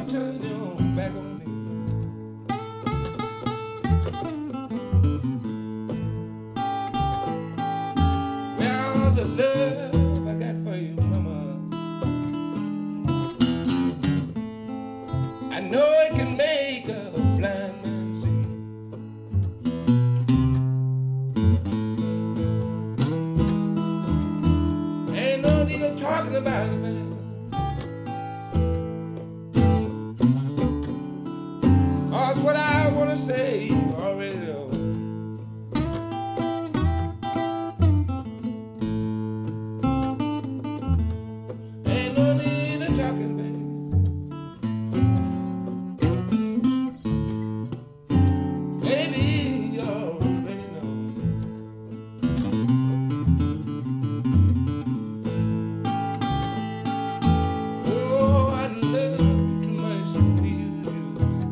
turn your back on me. Well, the love I got for you, mama, I know it can make a blind man see. Ain't no need of talking about it, man. That's what I want to say, you already know. Ain't no need of talking, baby. Baby, you already know. Oh, I love you too much to please you.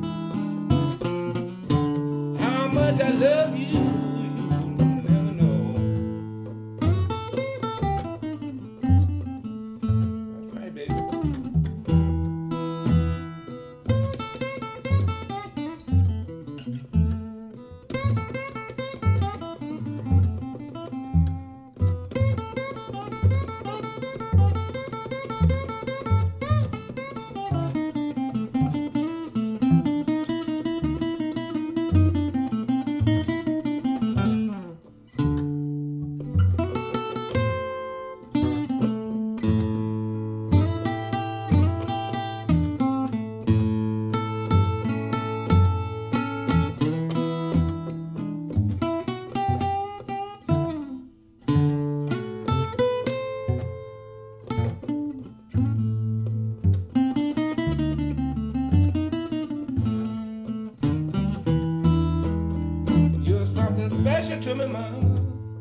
How much I love you, you'll never know. That's right, baby. You're something special to me, mama.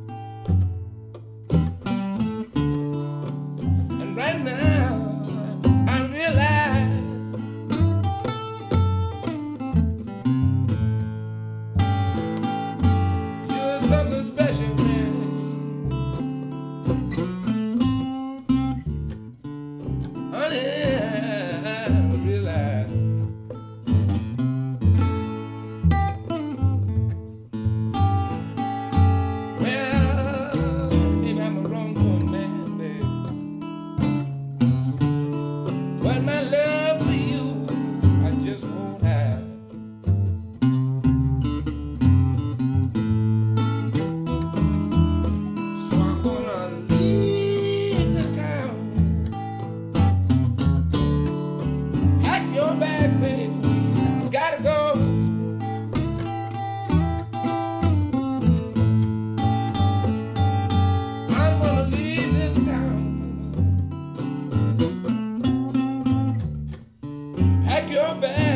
And right now, I realize you're something special, man. Honey, I realize. But my love for you, I just won't hide. So I'm gonna leave the town. Pack your bag, baby, gotta go. I'm gonna leave this town. Pack your bag.